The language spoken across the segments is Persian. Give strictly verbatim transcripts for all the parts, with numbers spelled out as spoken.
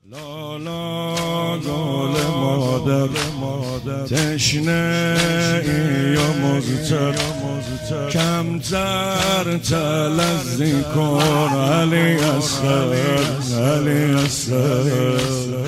لالا گل مادر تشنه ای یا مزتر کمتر تلذی کن علی اصغر علی اصغر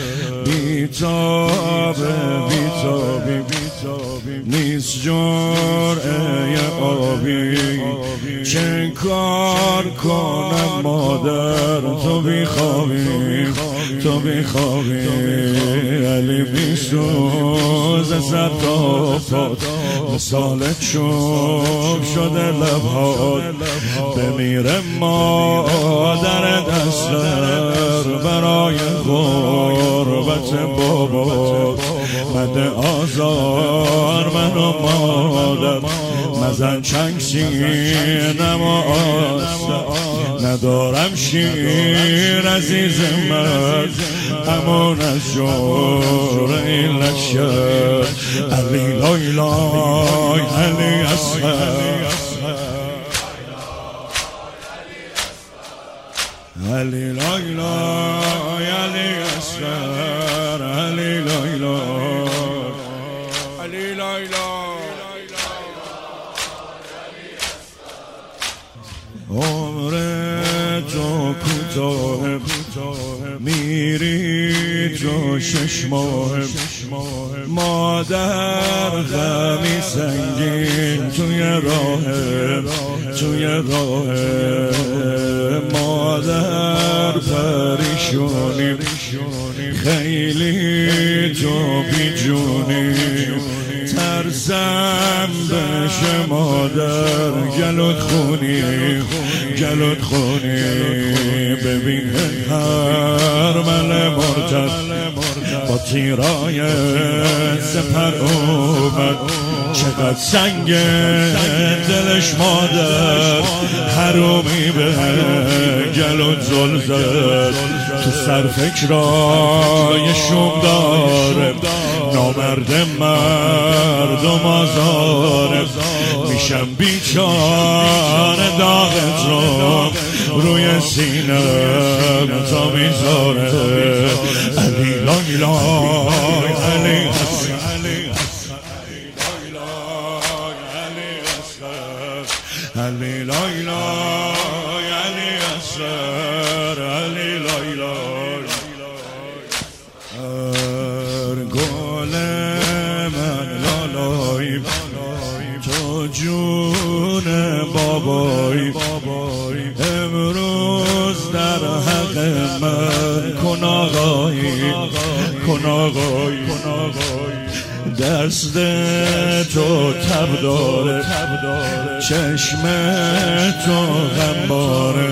بیتابه بیتابی نیست جرعه آبی چه کار کنم مادر تو بیخوابی تو بیخوابی علی بیسوز سر تا پات مثالت شب شده لبهات بمیره مادر دستر برای غربت بابات مده آزار منو مادر مزن چنگ سینم و آسر ندارم شیر عزیز من همون از جور این لشکر علی لای لای علی اصغر علی لای لای علی اصغر علی لای لای علی لای لای عمر تو کوتاه میری تو شش ماه مادر غمی سنگین توی راه توی راه مادر پریشونی خیلی تو بیجونی ترسم بشه مادر گلوت خونی گلوت خونی ببین هر مل مرتد با تیرای سپر اومد چقدر سنگ دلش مادر حرومی به گلوت زل زد تو سر فکرای شوم داره نامرد مردم آزاره میشم بیچاره داغت رو روی سینم تا میذاره علی لای لای علی اصغر علی لای لای علی اصغر علی لای لای گل من لالای تو جون بابای امروز در حق من کن آقایی کن آقایی دست تو تب داره چشم تو غمباره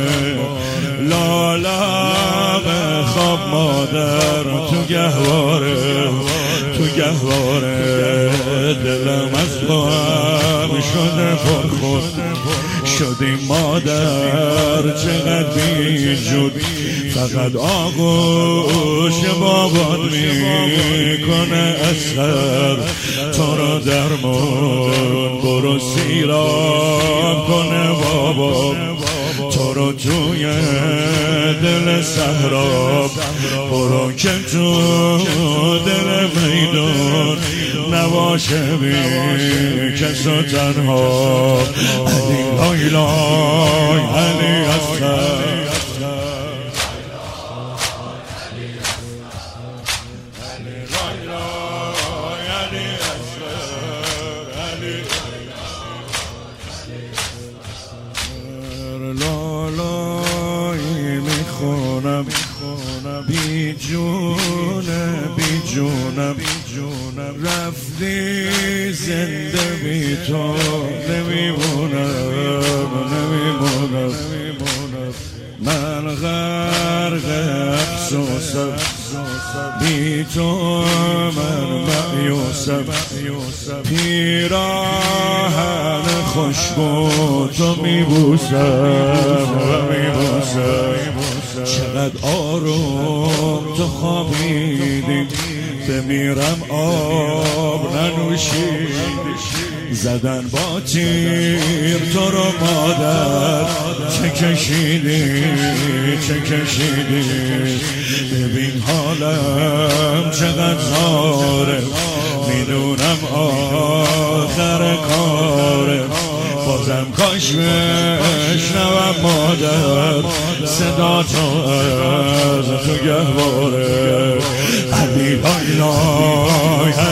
لالا به خواب مادر تو گهواره تو گهواره دلم از غم شده پر خود شدی مادر چقدر بیجود فقط آغوش بابات میکنه اصغر تو رو درمون برو سیراب کنه بابا تو رو توی دل صحرا برو که تو دل میدون نباشه بی کس و تنها علی لای لای علی اصغر لالایی میخونم بی جونه بی جونم رفتی زنده بی تو نمیمونم نمیمونم من غرق افسوسم بی تو من مایوسم پیراهن خوشبو تو میبوسم و میبوسم چقدر آروم تو خوابیدی بمیرم آب ننوشیدی زدن با تیر تو رو مادر چه کشیدی چه کشیدی ببین حال حالم چقدر زاره، میدونم آخر کارم، بازم کاش بشنوم مادر صدا تو از تو گهواره. علی لای لای